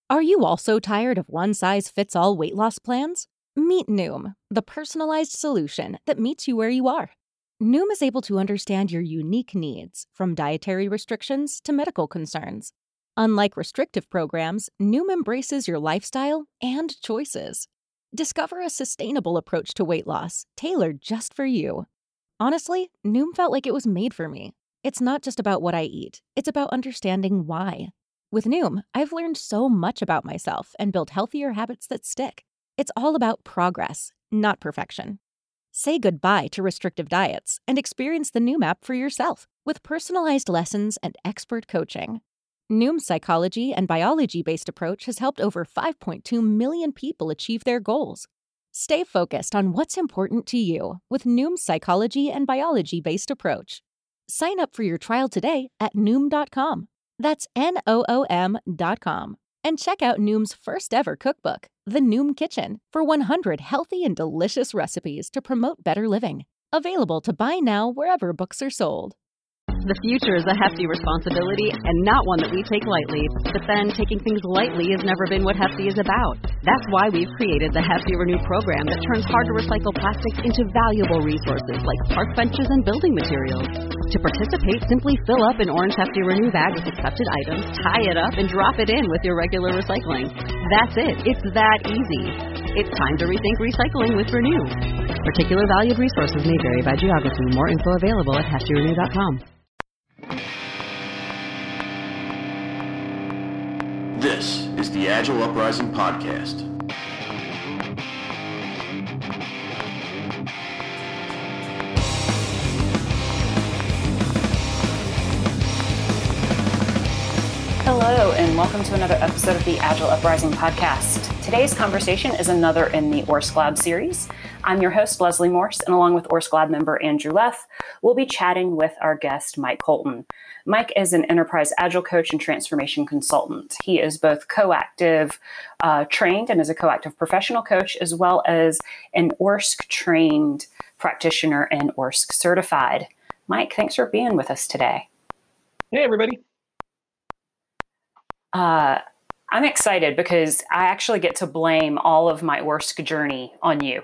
Are you also tired of one-size-fits-all weight loss plans? Meet Noom, the personalized solution that meets you where you are. Noom is able to understand your unique needs, from dietary restrictions to medical concerns. Unlike restrictive programs, Noom embraces your lifestyle and choices. Discover a sustainable approach to weight loss, tailored just for you. Honestly, Noom felt like it was made for me. It's not just about what I eat, it's about understanding why. With Noom, I've learned so much about myself and built healthier habits that stick. It's all about progress, not perfection. Say goodbye to restrictive diets and experience the Noom app for yourself with personalized lessons and expert coaching. Noom's psychology and biology-based approach has helped over 5.2 million people achieve their goals. Stay focused on what's important to you with Noom's psychology and biology-based approach. Sign up for your trial today at Noom.com. That's Noom.com. And check out Noom's first ever cookbook, The Noom Kitchen, for 100 healthy and delicious recipes to promote better living. Available to buy now wherever books are sold. The future is a hefty responsibility and not one that we take lightly. But then taking things lightly has never been what Hefty is about. That's why we've created the Hefty Renew program that turns hard-to-recycle plastics into valuable resources like park benches and building materials. To participate, simply fill up an orange Hefty Renew bag with accepted items, tie it up, and drop it in with your regular recycling. That's it. It's that easy. It's time to rethink recycling with Renew. Particular valued resources may vary by geography. More info available at heftyrenew.com. This is the Agile Uprising Podcast. Hello, and welcome to another episode of the Agile Uprising Podcast. Today's conversation is another in the ORSCLAD series. I'm your host, Leslie Morse, and along with ORSCLAD member Andrew Leff, we'll be chatting with our guest, Mike Colton. Mike is an enterprise agile coach and transformation consultant. He is both coactive trained and is a coactive professional coach, as well as an ORSC trained practitioner and ORSC certified. Mike, thanks for being with us today. Hey, everybody. I'm excited because I actually get to blame all of my ORSC journey on you.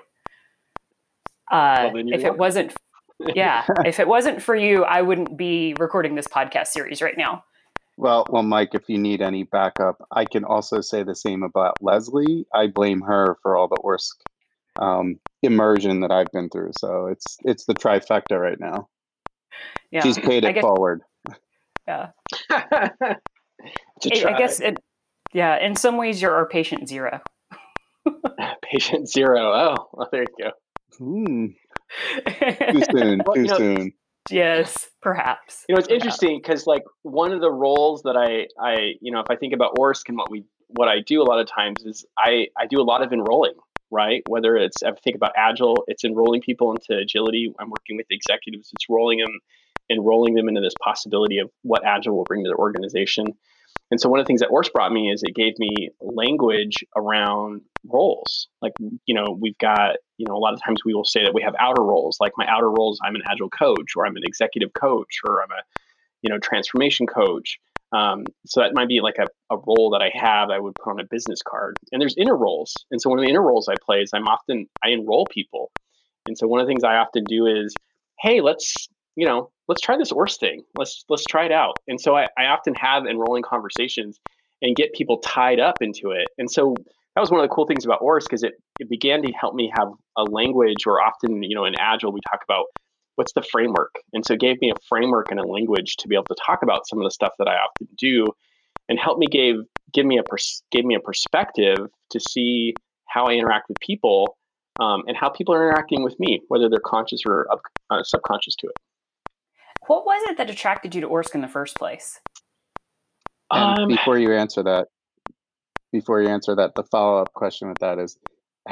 If it wasn't for you, I wouldn't be recording this podcast series right now. Well, Mike, if you need any backup, I can also say the same about Leslie. I blame her for all the ORSC immersion that I've been through. So it's the trifecta right now. Yeah, she's paid it forward. Yeah. I guess in some ways you're our patient zero. Patient zero. Oh, well, there you go. Too soon. Yes, perhaps. It's interesting because like one of the roles that I if I think about ORSC and what I do a lot of times is I do a lot of enrolling, right? Whether it's, I think about Agile, it's enrolling people into agility. I'm working with executives, it's enrolling them into this possibility of what Agile will bring to their organization. And so one of the things that ORSC brought me is it gave me language around roles. Like, we've got, a lot of times we will say that we have outer roles. Like my outer roles, I'm an Agile coach, or I'm an executive coach, or I'm a, transformation coach. So that might be like a role that I would put on a business card. And there's inner roles. And so one of the inner roles I play is I enroll people. And so one of the things I often do is, hey, let's try this ORSC thing. Let's try it out. And so I often have enrolling conversations and get people tied up into it. And so that was one of the cool things about ORSC, because it began to help me have a language, or often, in Agile, we talk about what's the framework. And so it gave me a framework and a language to be able to talk about some of the stuff that I often do, and helped me gave me a perspective to see how I interact with people, and how people are interacting with me, whether they're conscious or subconscious to it. What was it that attracted you to ORSC in the first place? Before you answer that, the follow-up question with that is,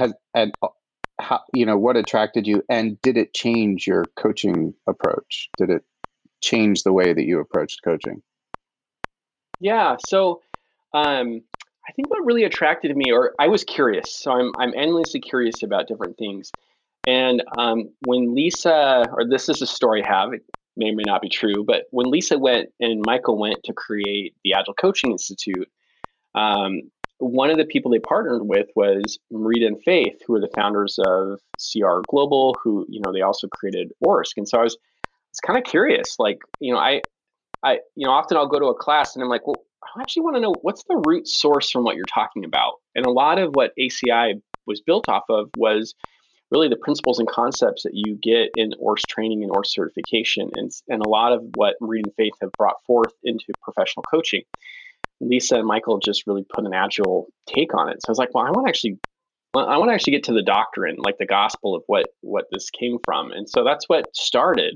what attracted you, and did it change your coaching approach? Did it change the way that you approached coaching? Yeah. So, I think what really attracted me, or I was curious. So I'm endlessly curious about different things. And when Lisa, or this is a story I have, it may or may not be true, but when Lisa went and Michael went to create the Agile Coaching Institute, one of the people they partnered with was Marita and Faith, who are the founders of CR Global, who, they also created Orsk. And so I was kind of curious, like, often I'll go to a class and I'm like, well, I actually want to know what's the root source from what you're talking about. And a lot of what ACI was built off of was really the principles and concepts that you get in ORS training and ORS certification, and a lot of what Marita and Faith have brought forth into professional coaching. Lisa and Michael just really put an agile take on it. So I was like, well, I want to actually get to the doctrine, like the gospel of what this came from. And so that's what started.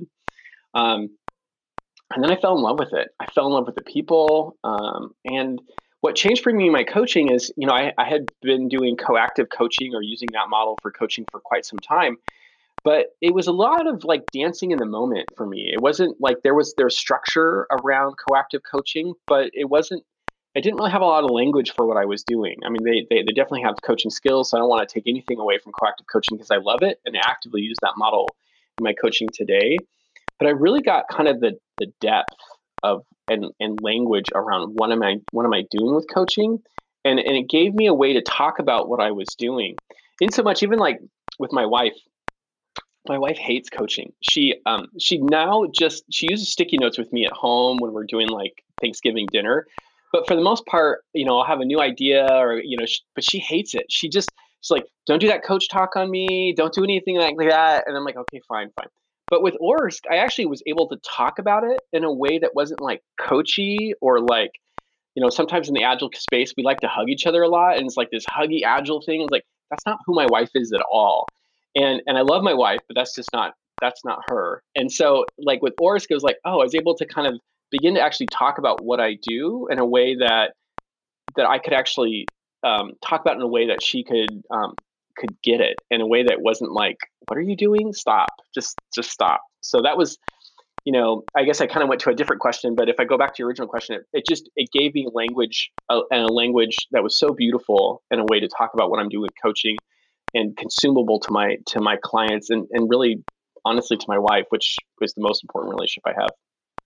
And then I fell in love with it. I fell in love with the people. And what changed for me in my coaching is, I had been doing coactive coaching or using that model for coaching for quite some time. But it was a lot of like dancing in the moment for me. It wasn't like there's structure around coactive coaching, but I didn't really have a lot of language for what I was doing. I mean, they definitely have coaching skills. So I don't want to take anything away from coactive coaching because I love it and actively use that model in my coaching today. But I really got kind of the depth of and language around what am I doing with coaching, and it gave me a way to talk about what I was doing. In so much, even like with my wife hates coaching. She uses sticky notes with me at home when we're doing like Thanksgiving dinner. But for the most part, I'll have a new idea or, but she hates it. She's like, don't do that coach talk on me. Don't do anything like that. And I'm like, okay, fine. But with Orsk, I actually was able to talk about it in a way that wasn't like coachy or like, sometimes in the agile space, we like to hug each other a lot. And it's like this huggy agile thing. It's like, that's not who my wife is at all. And I love my wife, but that's not her. And so like with Orsk, it was like, I was able to kind of begin to actually talk about what I do in a way that I could actually talk about in a way that she could get it in a way that wasn't like, what are you doing? Stop, just stop. So that was, I guess I kind of went to a different question, but if I go back to your original question, it gave me language and a language that was so beautiful and a way to talk about what I'm doing with coaching and consumable to my clients and really honestly to my wife, which was the most important relationship I have.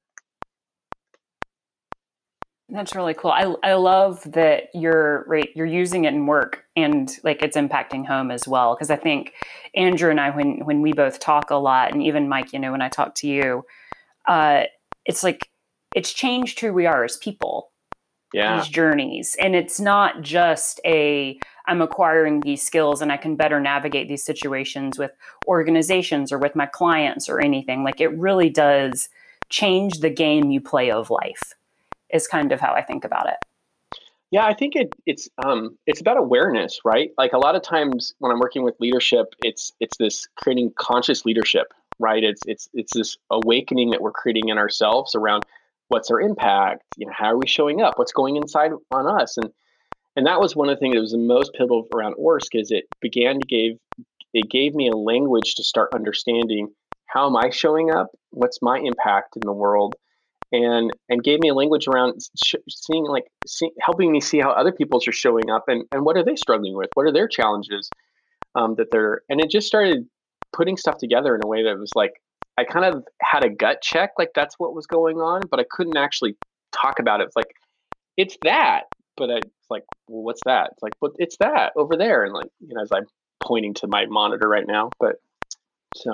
That's really cool. I love that you're using it in work and like it's impacting home as well. Because I think Andrew and I, when we both talk a lot, and even Mike, when I talk to you, it's like it's changed who we are as people. Yeah. These journeys, and it's not just I'm acquiring these skills and I can better navigate these situations with organizations or with my clients or anything. Like it really does change the game you play of life. Is kind of how I think about it. Yeah, I think it's about awareness, right? Like a lot of times when I'm working with leadership, it's this creating conscious leadership, right? It's this awakening that we're creating in ourselves around what's our impact, how are we showing up, what's going inside on us, and that was one of the things that was the most pivotal around Orsk is it gave me a language to start understanding how am I showing up, what's my impact in the world. And gave me a language around helping me see how other people's are showing up and what are they struggling with? What are their challenges and it just started putting stuff together in a way that was like, I kind of had a gut check, like that's what was going on, but I couldn't actually talk about it. It's like, it's that, but it's like, well, what's that? It's like, well, it's that over there. And like, as I'm pointing to my monitor right now, but so.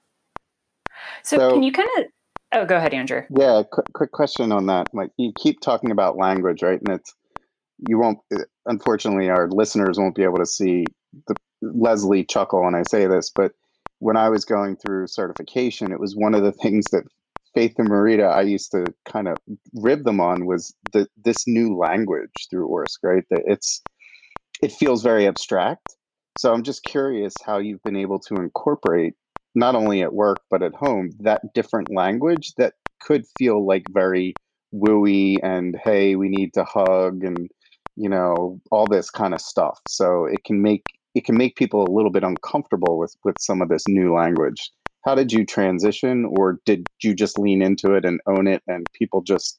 So can you kind of, oh, go ahead, Andrew. Yeah, quick question on that. Like you keep talking about language, right? And unfortunately, our listeners won't be able to see Leslie chuckle when I say this, but when I was going through certification, it was one of the things that Faith and Marita, I used to kind of rib them on was this new language through Orsk, right? That it feels very abstract. So I'm just curious how you've been able to incorporate not only at work, but at home, that different language that could feel like very wooey and, hey, we need to hug and, all this kind of stuff. So it can make people a little bit uncomfortable with some of this new language. How did you transition, or did you just lean into it and own it and people just,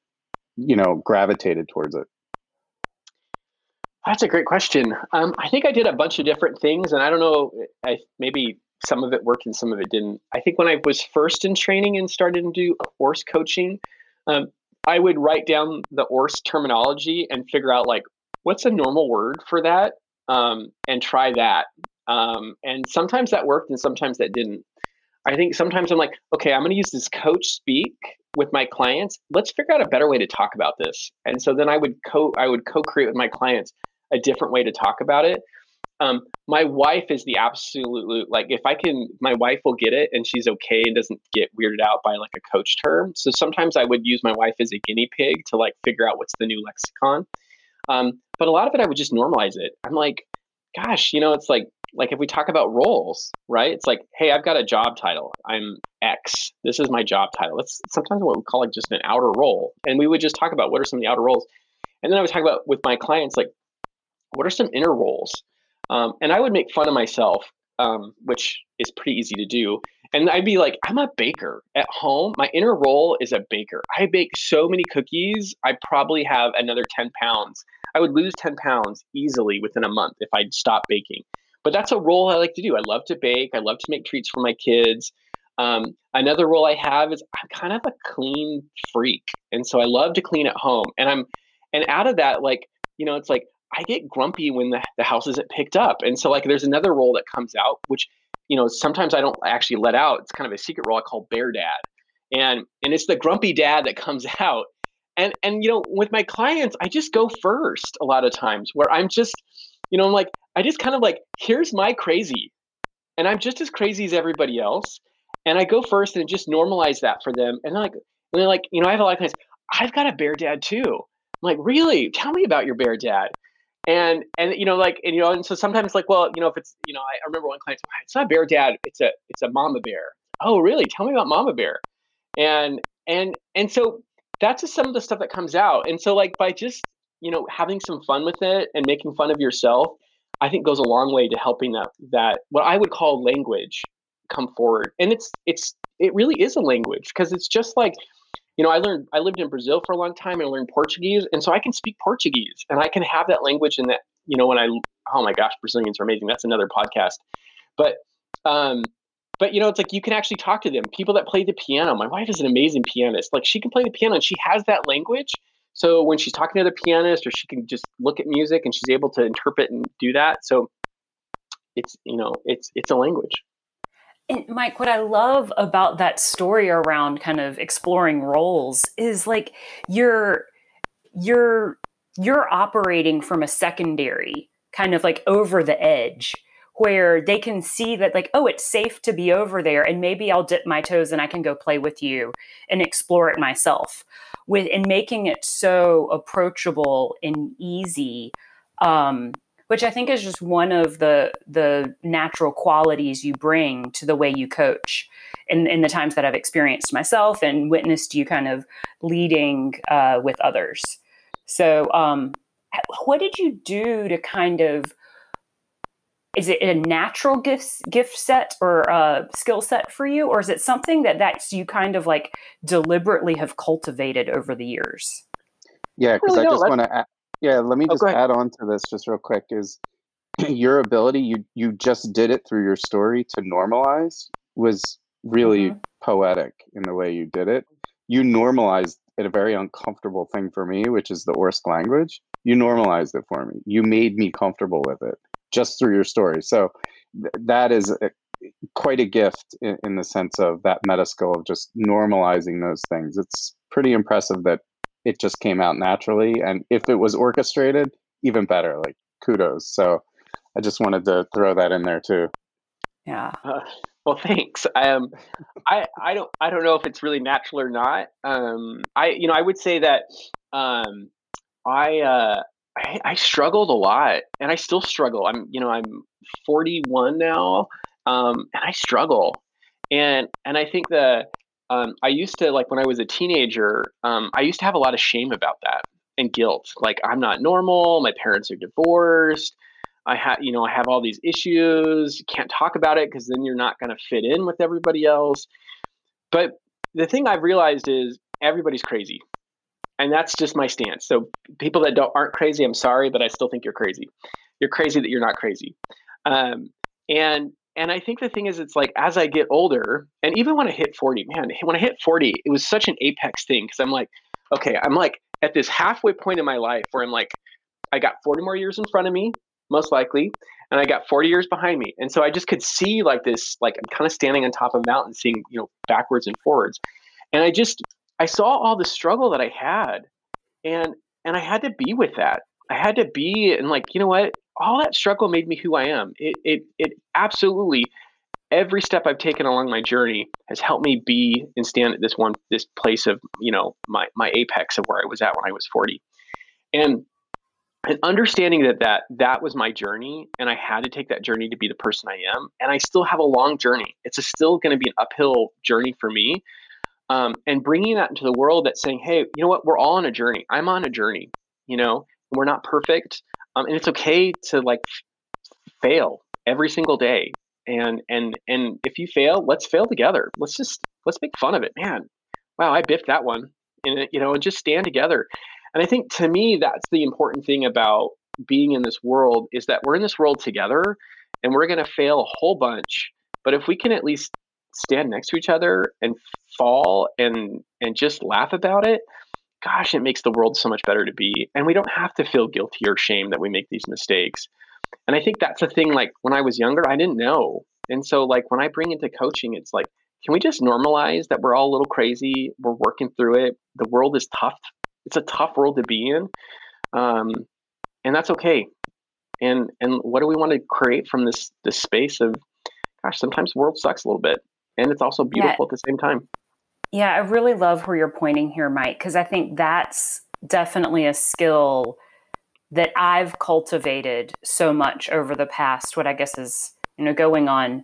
gravitated towards it? That's a great question. I think I did a bunch of different things, and I don't know, maybe some of it worked and some of it didn't. I think when I was first in training and started to do Orsk coaching, I would write down the Orsk terminology and figure out like what's a normal word for that? And try that. And sometimes that worked and sometimes that didn't. I think sometimes I'm like, okay, I'm going to use this coach speak with my clients. Let's figure out a better way to talk about this. And so then I would co-create with my clients a different way to talk about it. My wife is the absolute, like, my wife will get it and she's okay and doesn't get weirded out by like a coach term. So sometimes I would use my wife as a guinea pig to like figure out what's the new lexicon. But a lot of it, I would just normalize it. I'm like, gosh, it's like if we talk about roles, right? It's like, hey, I've got a job title. I'm X. This is my job title. It's sometimes what we call like just an outer role. And we would just talk about what are some of the outer roles. And then I would talk about with my clients, like, what are some inner roles? And I would make fun of myself, which is pretty easy to do. And I'd be like, I'm a baker at home. My inner role is a baker. I bake so many cookies. I probably have another 10 pounds. I would lose 10 pounds easily within a month if I'd stop baking. But that's a role I like to do. I love to bake. I love to make treats for my kids. Another role I have is I'm kind of a clean freak. And so I love to clean at home. And out of that, like, it's like I get grumpy when the house isn't picked up. And so like there's another role that comes out, which, sometimes I don't actually let out. It's kind of a secret role I call bear dad. And it's the grumpy dad that comes out. And with my clients, I just go first a lot of times where I'm just, I'm like, I just kind of like, here's my crazy. And I'm just as crazy as everybody else. And I go first and just normalize that for them. And they're like, I have a lot of clients, I've got a bear dad too. I'm like, really? Tell me about your bear dad. And so sometimes like, well, if it's, I remember one client, it's not a bear dad, it's a mama bear. Oh, really? Tell me about mama bear. And so that's just some of the stuff that comes out. And so like by just, having some fun with it and making fun of yourself, I think goes a long way to helping that what I would call language come forward. And it really is a language because it's just like, I lived in Brazil for a long time and I learned Portuguese. And so I can speak Portuguese and I can have that language in that, oh my gosh, Brazilians are amazing. That's another podcast. But it's like you can actually talk to them. People that play the piano. My wife is an amazing pianist. Like she can play the piano and she has that language. So when she's talking to the pianist or she can just look at music and she's able to interpret and do that. So it's a language. And Mike, what I love about that story around kind of exploring roles is like you're operating from a secondary kind of like over the edge where they can see that like, oh, it's safe to be over there and maybe I'll dip my toes and I can go play with you and explore it myself and making it so approachable and easy, which I think is just one of the natural qualities you bring to the way you coach in the times that I've experienced myself and witnessed you kind of leading with others. So what did you do to kind of, is it a natural gift set or a skill set for you? Or is it something that's you kind of like deliberately have cultivated over the years? Yeah, because I just want to add, let me just add on to this just real quick is your ability, you just did it through your story to normalize was really poetic in the way you did it. You normalized it, a very uncomfortable thing for me, which is the Orsk language. You normalized it for me. You made me comfortable with it just through your story. So that is quite a gift in the sense of that meta skill of just normalizing those things. It's pretty impressive that it just came out naturally. And if it was orchestrated, even better, like kudos. So I just wanted to throw that in there too. Yeah. Well, thanks. I don't know if it's really natural or not. I would say that I struggled a lot and I still struggle. I'm 41 now. And I struggle. And I think that I used to, like when I was a teenager, I used to have a lot of shame about that and guilt. Like I'm not normal. My parents are divorced. I have all these issues. You can't talk about it because then you're not going to fit in with everybody else. But the thing I've realized is everybody's crazy. And that's just my stance. So people that aren't crazy, I'm sorry, but I still think you're crazy. You're crazy that you're not crazy. And I think the thing is, it's like, as I get older, and even when I hit 40, when I hit 40, it was such an apex thing. Cause I'm like, okay, I'm like at this halfway point in my life where I'm like, I got 40 more years in front of me, most likely, and I got 40 years behind me. And so I just could see like this, like I'm kind of standing on top of a mountain, seeing, backwards and forwards. And I saw all the struggle that I had, and I had to be with that. I had to be, and like, you know what? All that struggle made me who I am. It absolutely, every step I've taken along my journey has helped me be and stand at this place of, my apex of where I was at when I was 40. And understanding that was my journey, and I had to take that journey to be the person I am. And I still have a long journey. It's still going to be an uphill journey for me. And bringing that into the world, that's saying, hey, you know what? We're all on a journey. I'm on a journey, we're not perfect. And it's okay to like fail every single day. And if you fail, let's fail together. Let's make fun of it, man. Wow, I biffed that one, and just stand together. And I think to me, that's the important thing about being in this world, is that we're in this world together, and we're going to fail a whole bunch. But if we can at least stand next to each other and fall and just laugh about it, gosh, it makes the world so much better to be. And we don't have to feel guilty or shame that we make these mistakes. And I think that's the thing, like when I was younger, I didn't know. And so like when I bring into coaching, it's like, can we just normalize that we're all a little crazy? We're working through it. The world is tough. It's a tough world to be in. And that's okay. And what do we want to create from this space of, gosh, sometimes the world sucks a little bit, and it's also beautiful at the same time. Yeah, I really love where you're pointing here, Mike, because I think that's definitely a skill that I've cultivated so much over the past, what I guess is, going on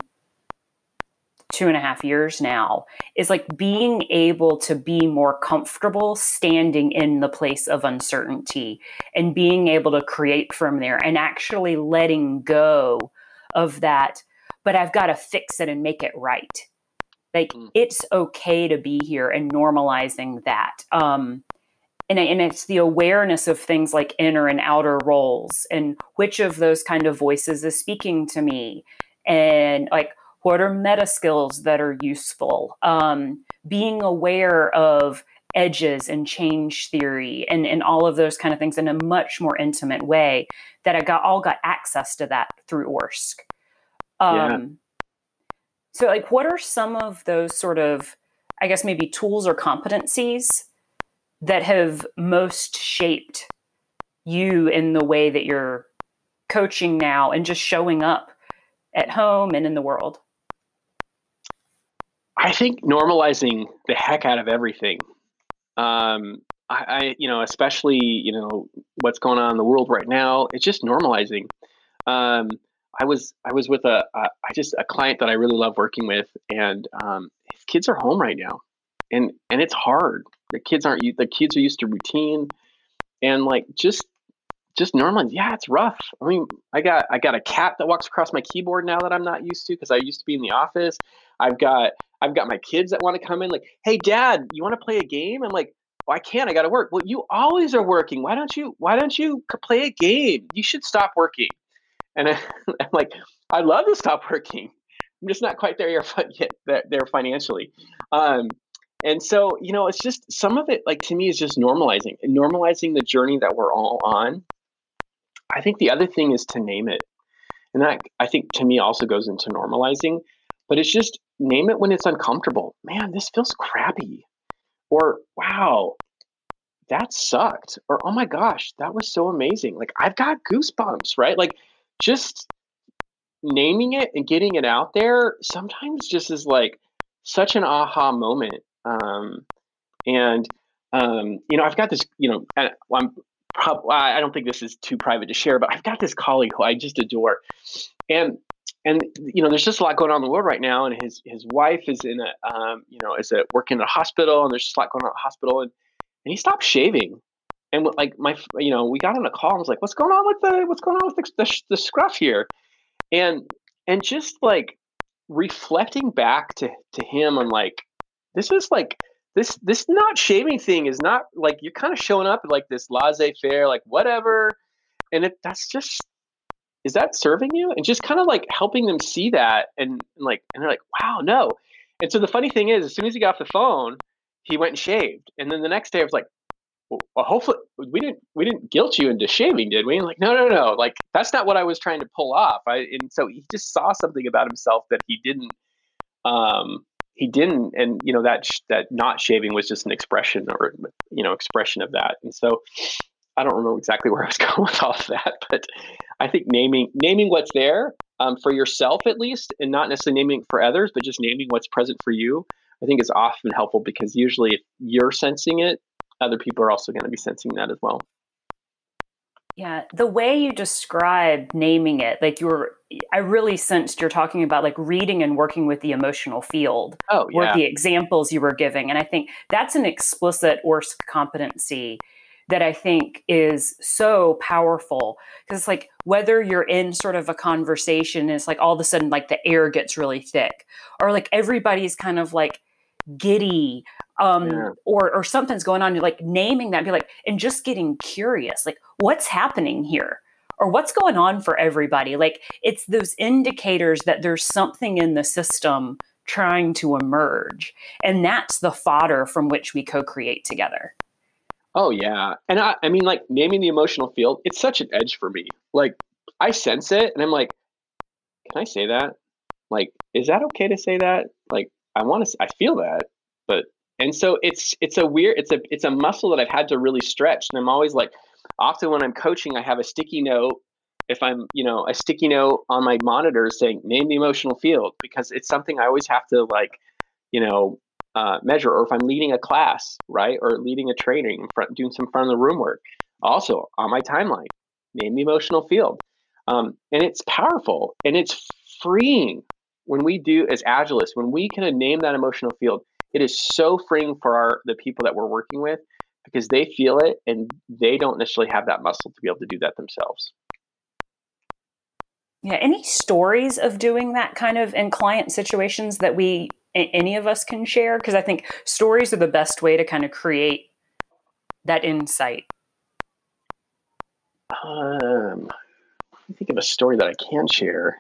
2.5 years now, is like being able to be more comfortable standing in the place of uncertainty and being able to create from there, and actually letting go of that, but I've got to fix it and make it right. Like it's okay to be here, and normalizing that. And it's the awareness of things like inner and outer roles, and which of those kind of voices is speaking to me, and like, what are meta skills that are useful? Being aware of edges and change theory and all of those kind of things in a much more intimate way, that I got access to that through ORSC. So like, what are some of those sort of, I guess, maybe tools or competencies that have most shaped you in the way that you're coaching now and just showing up at home and in the world? I think normalizing the heck out of everything. Especially, what's going on in the world right now, it's just normalizing. I was with a client that I really love working with, and his kids are home right now, and it's hard. The kids are used to routine, and like just normalizing. Yeah, it's rough. I mean, I got a cat that walks across my keyboard now that I'm not used to, because I used to be in the office. I've got my kids that want to come in, like, hey, Dad, you want to play a game? I'm like, well, I can't. I got to work. Well, you always are working. Why don't you play a game? You should stop working. And I'm like, I'd love to stop working. I'm just not quite there yet there financially. And so, it's just, some of it, like, to me, is just normalizing the journey that we're all on. I think the other thing is to name it. And that, I think, to me, also goes into normalizing. But it's just name it when it's uncomfortable. Man, this feels crappy. Or, wow, that sucked. Or, oh my gosh, that was so amazing. Like, I've got goosebumps, right? Like, just naming it and getting it out there sometimes just is like such an aha moment. I've got this, I don't think this is too private to share, but I've got this colleague who I just adore. And there's just a lot going on in the world right now. And his wife is in working in a hospital, and there's just a lot going on at the hospital. And he stopped shaving. And like we got on a call and was like, what's going on with the scruff here? And just like reflecting back to him on like, this is like, this not shaving thing is not like, you're kind of showing up at like this laissez-faire, like whatever. And is that serving you? And just kind of like helping them see that. And they're like, wow, no. And so the funny thing is, as soon as he got off the phone, he went and shaved. And then the next day I was like, well, hopefully we didn't guilt you into shaving, did we? And like, no. Like, that's not what I was trying to pull off. And so he just saw something about himself that he didn't. And that not shaving was just an expression expression of that. And so I don't remember exactly where I was going with all of that, but I think naming what's there for yourself at least, and not necessarily naming for others, but just naming what's present for you, I think is often helpful, because usually if you're sensing it, other people are also going to be sensing that as well. Yeah, the way you describe naming it, I really sensed you're talking about like reading and working with the emotional field. Oh, yeah. Were the examples you were giving. And I think that's an explicit ORSC competency that I think is so powerful, because it's like whether you're in sort of a conversation, it's like all of a sudden like the air gets really thick, or like everybody's kind of like giddy, or something's going on. You're like naming that, be like, and just getting curious, like what's happening here, or what's going on for everybody. Like it's those indicators that there's something in the system trying to emerge, and that's the fodder from which we co-create together. Oh yeah. And I mean, like naming the emotional field, it's such an edge for me. Like I sense it and I'm like, can I say that? Like, is that okay to say that? Like, I feel that, and so it's a muscle that I've had to really stretch. And I'm always like, often when I'm coaching, I have a sticky note. If I'm, a sticky note on my monitor saying, name the emotional field, because it's something I always have to measure. Or if I'm leading a class, right, or leading a training, doing some front of the room work, also on my timeline, name the emotional field. And it's powerful and it's freeing when we do, as Agilists, when we kind of name that emotional field. It is so freeing for the people that we're working with, because they feel it and they don't necessarily have that muscle to be able to do that themselves. Yeah. Any stories of doing that kind of in client situations that any of us can share? Because I think stories are the best way to kind of create that insight. I think of a story that I can share.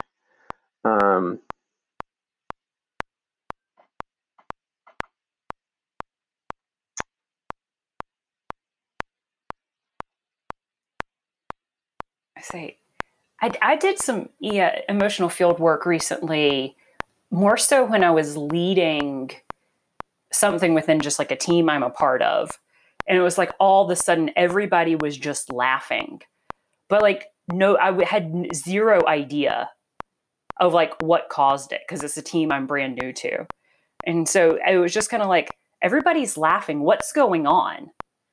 I did some emotional field work recently, more so when I was leading something within just like a team I'm a part of. And it was like all of a sudden everybody was just laughing. But like, no, I had zero idea of like what caused it, because it's a team I'm brand new to. And so it was just kind of like, everybody's laughing. What's going on?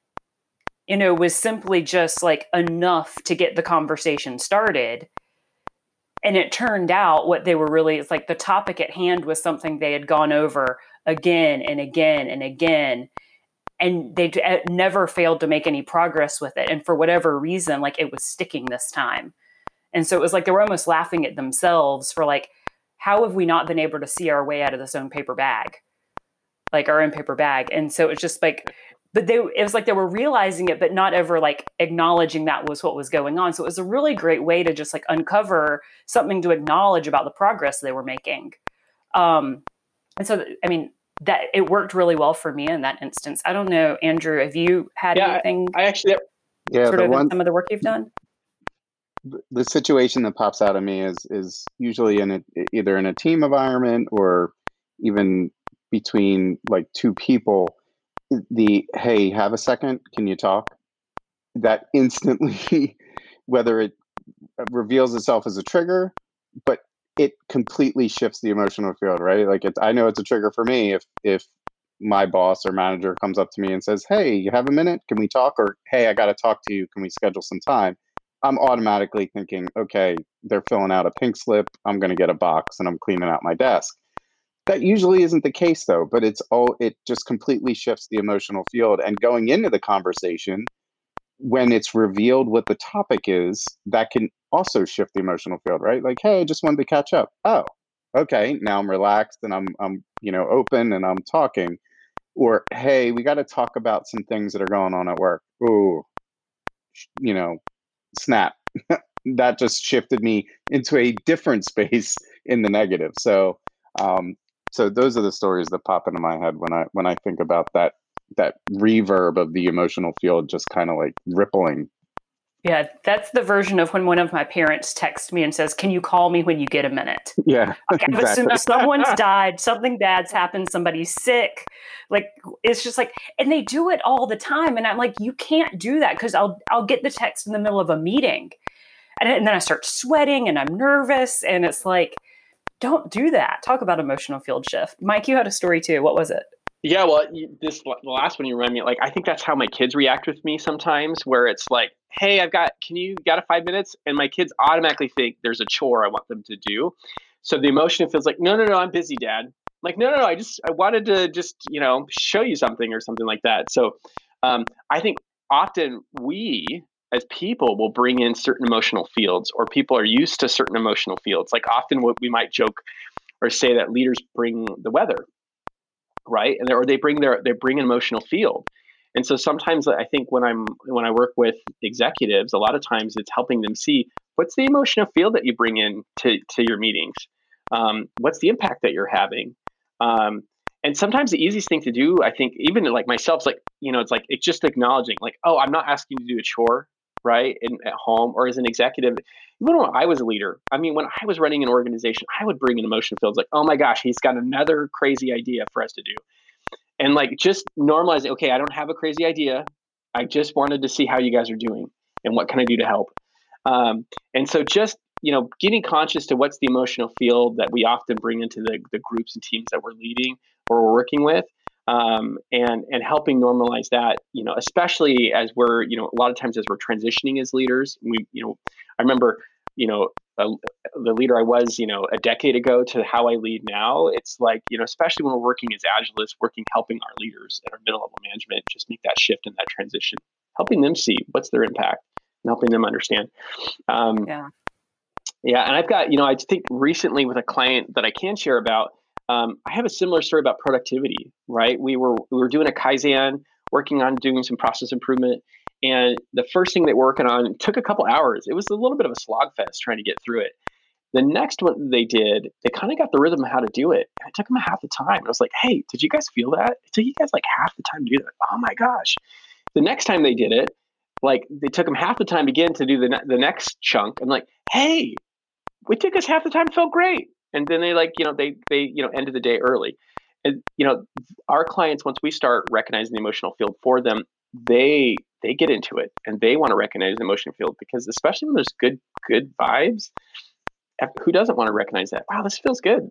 Was simply just like enough to get the conversation started. And it turned out what they were really, it's like the topic at hand was something they had gone over again and again and again. And they never failed to make any progress with it. And for whatever reason, like it was sticking this time. And so it was like they were almost laughing at themselves for like, how have we not been able to see our way out of this own paper bag? Like our own paper bag. And so it's just like, but it was like they were realizing it, but not ever like acknowledging that was what was going on. So it was a really great way to just like uncover something to acknowledge about the progress they were making. And so, I mean, that it worked really well for me in that instance. I don't know, Andrew, have you had anything? I actually, sort of in some of the work you've done? The situation that pops out of me is usually either in a team environment or even between like two people. Hey, have a second, can you talk? That instantly, whether it reveals itself as a trigger, but it completely shifts the emotional field, right? Like I know it's a trigger for me if my boss or manager comes up to me and says, hey, you have a minute? Can we talk? Or, hey, I got to talk to you. Can we schedule some time? I'm automatically thinking, okay, they're filling out a pink slip. I'm going to get a box and I'm cleaning out my desk. That usually isn't the case though, but it just completely shifts the emotional field. And going into the conversation, when it's revealed what the topic is, that can also shift the emotional field, right? Like, hey, I just wanted to catch up. Oh, okay. Now I'm relaxed and I'm open and I'm talking. Or, hey, we got to talk about some things that are going on at work. Ooh, snap. That just shifted me into a different space in the negative. So those are the stories that pop into my head when I think about that reverb of the emotional field just kind of like rippling. Yeah, that's the version of when one of my parents texts me and says, "Can you call me when you get a minute?" Yeah, like, I've exactly. assumed someone's died, something bad's happened, somebody's sick. Like, it's just like, and they do it all the time. And I'm like, you can't do that, because I'll get the text in the middle of a meeting. And then I start sweating and I'm nervous. And it's like, don't do that. Talk about emotional field shift. Mike, you had a story too. What was it? Yeah, well, the last one you remind me, like, I think that's how my kids react with me sometimes, where it's like, hey, can you got 5 minutes? And my kids automatically think there's a chore I want them to do. So the emotion feels like, no, I'm busy, Dad. I'm like, no, I wanted to just, show you something or something like that. So I think often we as people will bring in certain emotional fields, or people are used to certain emotional fields. Like often what we might joke or say that leaders bring the weather, right? And they bring an emotional field. And so sometimes I think when I work with executives, a lot of times it's helping them see what's the emotional field that you bring in to your meetings. What's the impact that you're having? And sometimes the easiest thing to do, I think, even like myself, is like, it's just acknowledging like, oh, I'm not asking you to do a chore, right? At home or as an executive. Even when I was a leader, I mean, when I was running an organization, I would bring in emotional fields like, oh my gosh, he's got another crazy idea for us to do. And like just normalizing, okay, I don't have a crazy idea. I just wanted to see how you guys are doing and what can I do to help. And so just, getting conscious to what's the emotional field that we often bring into the groups and teams that we're leading or we're working with, and helping normalize that, especially as we're, a lot of times as we're transitioning as leaders, I remember, the leader I was, a decade ago to how I lead now. It's like, especially when we're working as Agilists, helping our leaders and our middle level management just make that shift and that transition, helping them see what's their impact and helping them understand. Yeah. And I've got, I think recently with a client that I can share about, I have a similar story about productivity, right? We were doing a Kaizen, working on doing some process improvement. And the first thing they were working on took a couple hours. It was a little bit of a slog fest trying to get through it. The next one they did, they kind of got the rhythm of how to do it. And it took them half the time. I was like, hey, did you guys feel that? It took you guys like half the time to do that. Oh my gosh. The next time they did it, like they took them half the time again to do the next chunk. I'm like, hey, it took us half the time. It felt great. And then they ended the day early. And, our clients, once we start recognizing the emotional field for them, they get into it and they want to recognize the emotional field, because especially when there's good vibes, who doesn't want to recognize that? Wow, this feels good.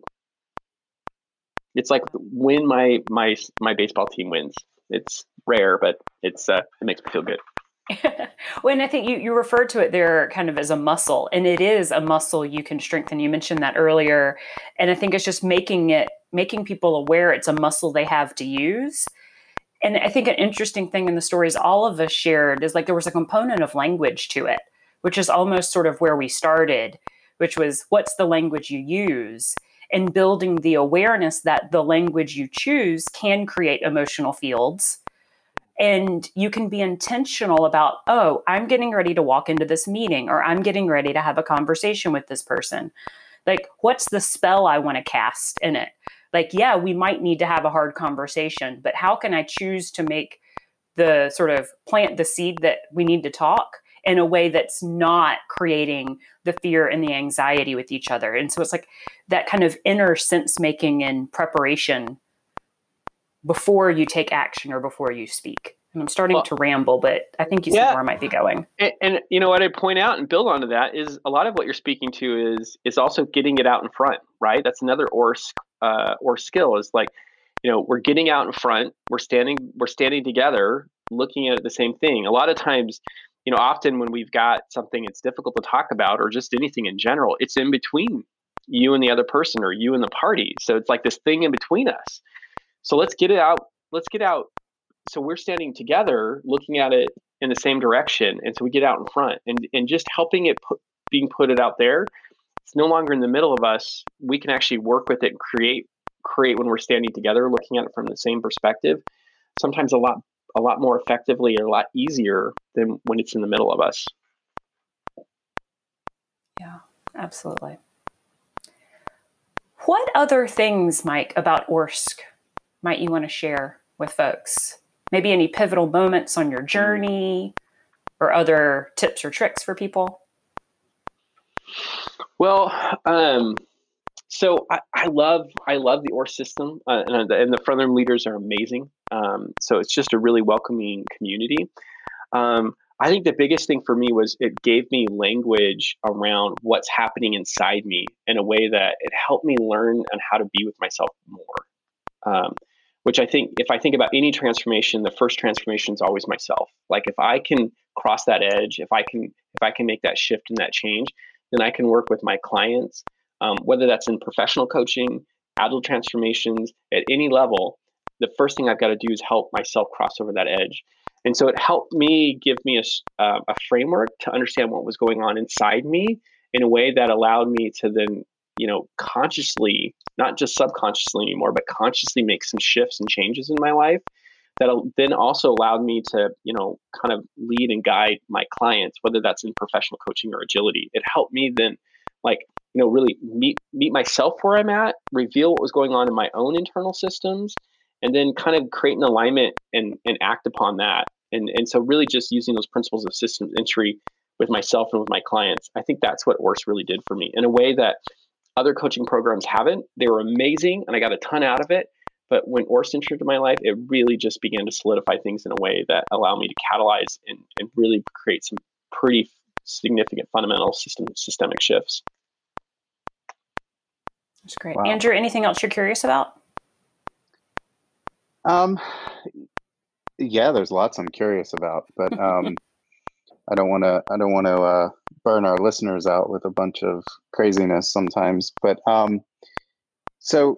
It's like when my baseball team wins. It's rare, but it makes me feel good. Well, and I think you referred to it there kind of as a muscle, and it is a muscle you can strengthen. You mentioned that earlier. And I think it's just making people aware it's a muscle they have to use. And I think an interesting thing in the stories all of us shared is like there was a component of language to it, which is almost sort of where we started, which was what's the language you use, and building the awareness that the language you choose can create emotional fields. And you can be intentional about, oh, I'm getting ready to walk into this meeting, or I'm getting ready to have a conversation with this person. Like, what's the spell I want to cast in it? Like, yeah, we might need to have a hard conversation, but how can I choose to make the sort of plant the seed that we need to talk in a way that's not creating the fear and the anxiety with each other? And so it's like that kind of inner sense making and preparation before you take action or before you speak. And I'm starting to ramble, but I think you see where I might be going. And what I point out and build onto that is a lot of what you're speaking to is also getting it out in front, right? That's another or skill is like, we're getting out in front, we're standing together, looking at the same thing. A lot of times, often when we've got something that's difficult to talk about, or just anything in general, it's in between you and the other person, or you and the party. So it's like this thing in between us. So let's get it out. So we're standing together, looking at it in the same direction. And so we get out in front and just helping it being put it out there. It's no longer in the middle of us. We can actually work with it and create when we're standing together, looking at it from the same perspective, sometimes a lot more effectively, or a lot easier than when it's in the middle of us. Yeah, absolutely. What other things, Mike, about ORSC might you want to share with folks? maybe any pivotal moments on your journey or other tips or tricks for people? Well, so I love the ORS system, and the frontline leaders are amazing. So it's just a really welcoming community. I think the biggest thing for me was it gave me language around what's happening inside me in a way that it helped me learn on how to be with myself more. Which I think, if I think about any transformation, the first transformation is always myself. Like if I can cross that edge, if I can make that shift and that change, then I can work with my clients, whether that's in professional coaching, agile transformations, at any level. The first thing I've got to do is help myself cross over that edge. And so it helped me give me a framework to understand what was going on inside me in a way that allowed me to then, consciously, not just subconsciously anymore, but consciously make some shifts and changes in my life that then also allowed me to, kind of lead and guide my clients, whether that's in professional coaching or agility. It helped me then really meet myself where I'm at, reveal what was going on in my own internal systems, and then kind of create an alignment and act upon that. And so really just using those principles of systems entry with myself and with my clients, I think that's what ORS really did for me in a way that other coaching programs haven't. They were amazing and I got a ton out of it. But when ORS entered into my life, it really just began to solidify things in a way that allowed me to catalyze and really create some pretty significant fundamental systemic shifts. That's great. Wow. Andrew, anything else you're curious about? Yeah, there's lots I'm curious about, but I don't want to burn our listeners out with a bunch of craziness sometimes. But so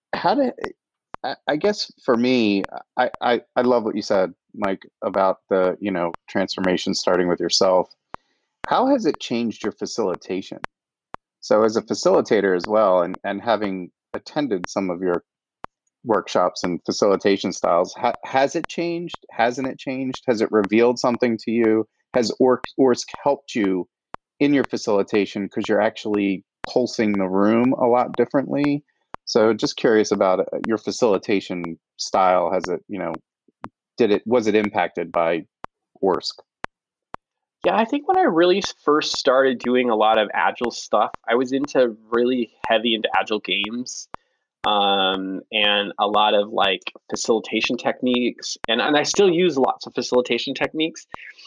I guess for me, I love what you said, Mike, about the transformation starting with yourself. How has it changed your facilitation? So as a facilitator as well, and having attended some of your workshops and facilitation styles, has it changed? Hasn't it changed? Has it revealed something to you? Has ORS helped you in your facilitation because you're actually pulsing the room a lot differently? So just curious about your facilitation style. Has it, was it impacted by ORS? Yeah, I think when I really first started doing a lot of agile stuff, I was really heavy into agile games. And a lot of facilitation techniques, and I still use lots of facilitation techniques.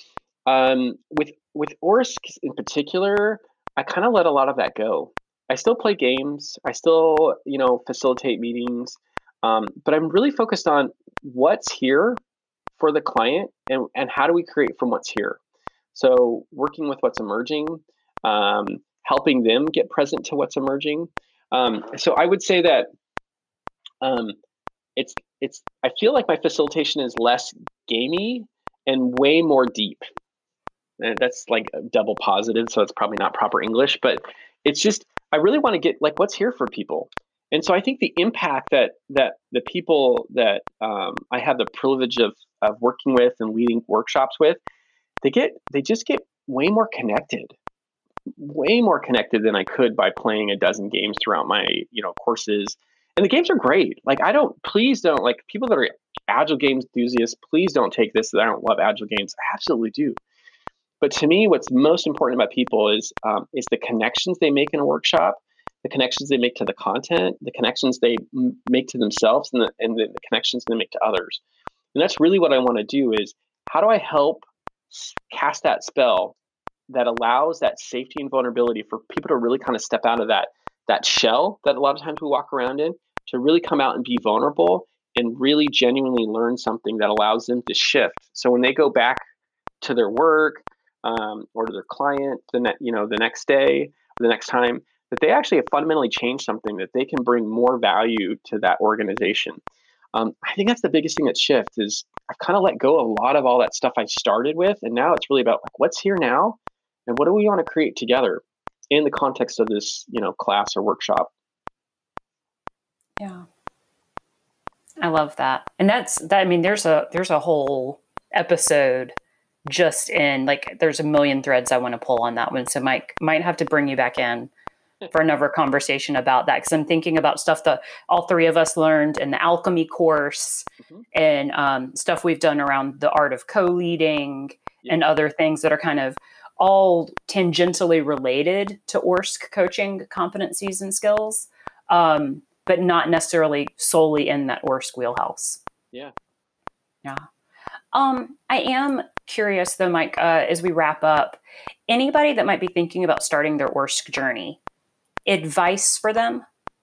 With ORS in particular, I kind of let a lot of that go. I still play games, I still facilitate meetings, but I'm really focused on what's here for the client and how do we create from what's here. So working with what's emerging, helping them get present to what's emerging. So I would say that I feel like my facilitation is less gamey and way more deep. And that's like a double positive, so it's probably not proper English, but it's just, I really want to get what's here for people. And so I think the impact that the people that I have the privilege of working with and leading workshops with, they just get way more connected than I could by playing a dozen games throughout my courses. And the games are great. Please don't people that are agile games enthusiasts, please don't take this that I don't love agile games. I absolutely do. But to me, what's most important about people is the connections they make in a workshop, the connections they make to the content, the connections they make to themselves, and the connections they make to others. And that's really what I want to do is, how do I help cast that spell that allows that safety and vulnerability for people to really kind of step out of that shell that a lot of times we walk around in, to really come out and be vulnerable and really genuinely learn something that allows them to shift. So when they go back to their work or to their client the next day or the next time, that they actually have fundamentally changed something, that they can bring more value to that organization. I think that's the biggest thing that shifts is I've kind of let go a lot of all that stuff I started with, and now it's really about what's here now and what do we want to create together in the context of this class or workshop. Yeah, I love that. And that's that. I mean, there's a whole episode just in there's a million threads I want to pull on that one. So Mike, might have to bring you back in for another conversation about that, because I'm thinking about stuff that all three of us learned in the alchemy course, and stuff we've done around the art of co-leading and other things that are kind of all tangentially related to ORSC coaching competencies and skills, but not necessarily solely in that ORSC wheelhouse. Yeah. I am curious though, Mike, as we wrap up, anybody that might be thinking about starting their ORSC journey, advice for them?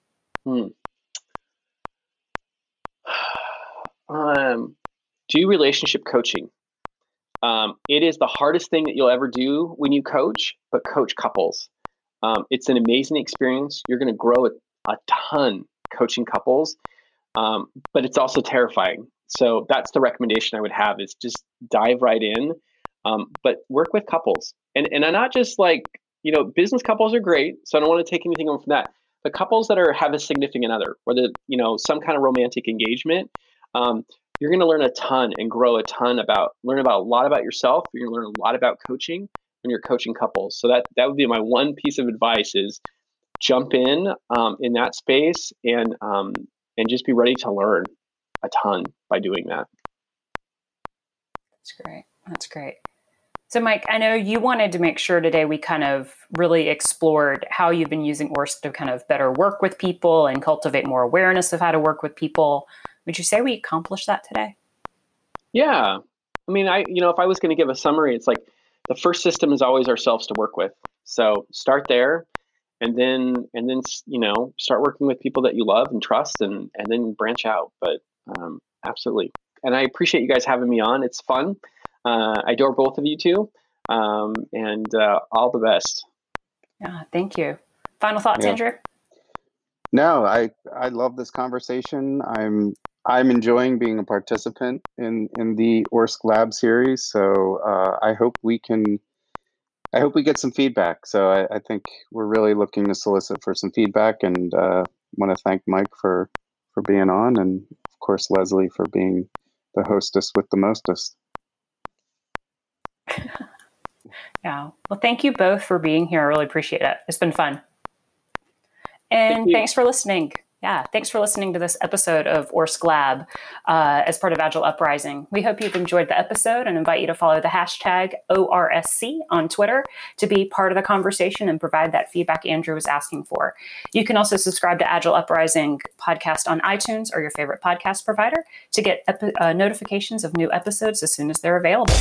Do relationship coaching. It is the hardest thing that you'll ever do when you coach, but coach couples. It's an amazing experience. You're going to grow a ton coaching couples, but it's also terrifying. So that's the recommendation I would have, is just dive right in, but work with couples. And I'm not just like, business couples are great, so I don't want to take anything away from that. The couples that have a significant other, whether, some kind of romantic engagement, you're going to learn a ton and grow a ton learn about a lot about yourself. You're going to learn a lot about coaching when you're coaching couples. So that would be my one piece of advice, is jump in that space and just be ready to learn a ton by doing that. That's great. So Mike, I know you wanted to make sure today we kind of really explored how you've been using ORSC to kind of better work with people and cultivate more awareness of how to work with people. Would you say we accomplished that today? Yeah. I mean, if I was going to give a summary, it's like the first system is always ourselves to work with. So start there, and then start working with people that you love and trust, and then branch out. But absolutely. And I appreciate you guys having me on. It's fun. I adore both of you too. And all the best. Yeah, thank you. Final thoughts, Andrew? No, I love this conversation. I'm enjoying being a participant in the ORSC Lab series. So I hope we get some feedback. So I think we're really looking to solicit for some feedback, and want to thank Mike for being on, and of course Leslie for being the hostess with the mostest. Yeah. Well, thank you both for being here. I really appreciate it. It's been fun. And thanks for listening. Yeah, thanks for listening to this episode of ORSC Lab as part of Agile Uprising. We hope you've enjoyed the episode and invite you to follow the hashtag ORSC on Twitter to be part of the conversation and provide that feedback Andrew was asking for. You can also subscribe to Agile Uprising podcast on iTunes or your favorite podcast provider to get notifications of new episodes as soon as they're available.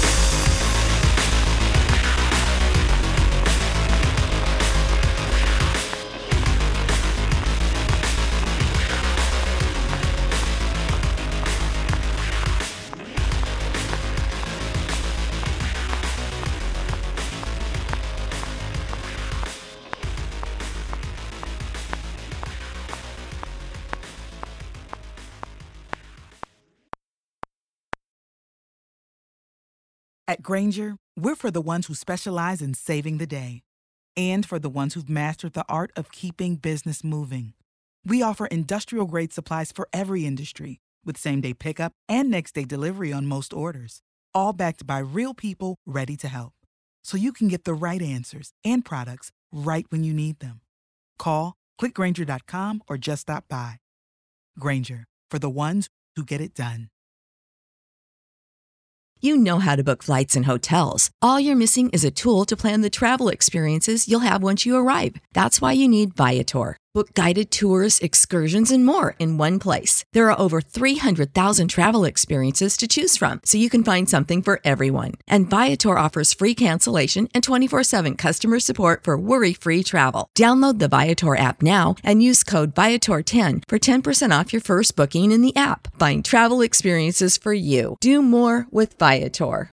At Grainger, we're for the ones who specialize in saving the day, and for the ones who've mastered the art of keeping business moving. We offer industrial-grade supplies for every industry, with same-day pickup and next-day delivery on most orders, all backed by real people ready to help. So you can get the right answers and products right when you need them. Call, click Grainger.com, or just stop by. Grainger, for the ones who get it done. You know how to book flights and hotels. All you're missing is a tool to plan the travel experiences you'll have once you arrive. That's why you need Viator. Book guided tours, excursions, and more in one place. There are over 300,000 travel experiences to choose from, so you can find something for everyone. And Viator offers free cancellation and 24/7 customer support for worry-free travel. Download the Viator app now and use code Viator10 for 10% off your first booking in the app. Find travel experiences for you. Do more with Viator.